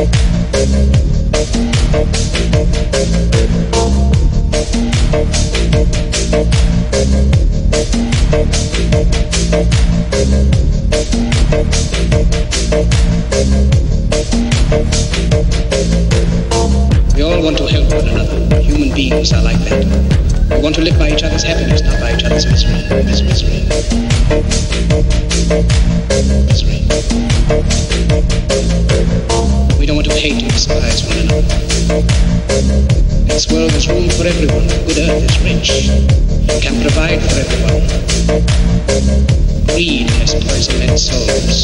We all want to help one another. Human beings are like that. We want to live by each other's happiness, not by each other's misery. Misery. We don't want to hate and despise one another. In this world there's room for everyone. Good earth is rich. It can provide for everyone. Greed has poisoned men's souls.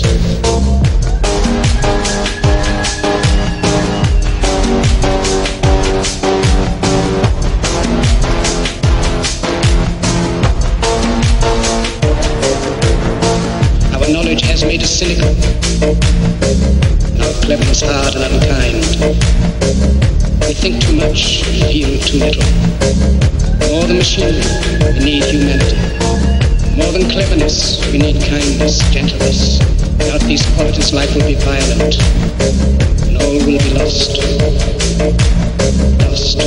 Our knowledge has made us cynical. Our cleverness hard and unkind. We think too much, feel too little. More than machinery, we need humanity. More than cleverness, we need kindness, gentleness. Without these qualities, life will be violent, and all will be lost. Lost.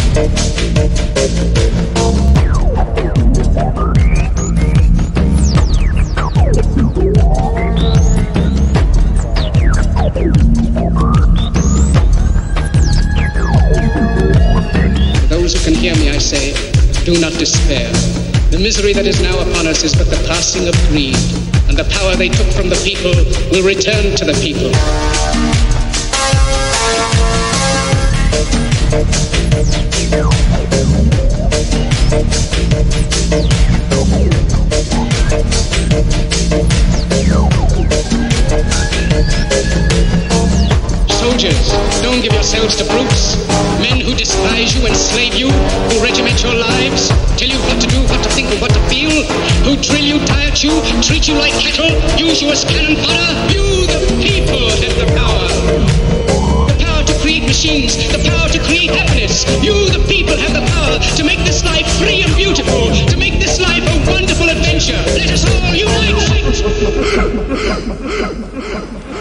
To those who can hear me, I say, do not despair. The misery that is now upon us is but the passing of greed, and the power they took from the people will return to the people. Soldiers, don't give yourselves to brutes, men who despise you, enslave you, who regiment your lives, tell you what to do, what to think, and what to feel, who drill you, diet you, treat you like cattle, use you as cannon fodder. You, the people, have the power. The power to create machines, the power to create happiness. You, the people, have the power to make this life free and beautiful, to make this life a wonderful adventure. Let us all unite!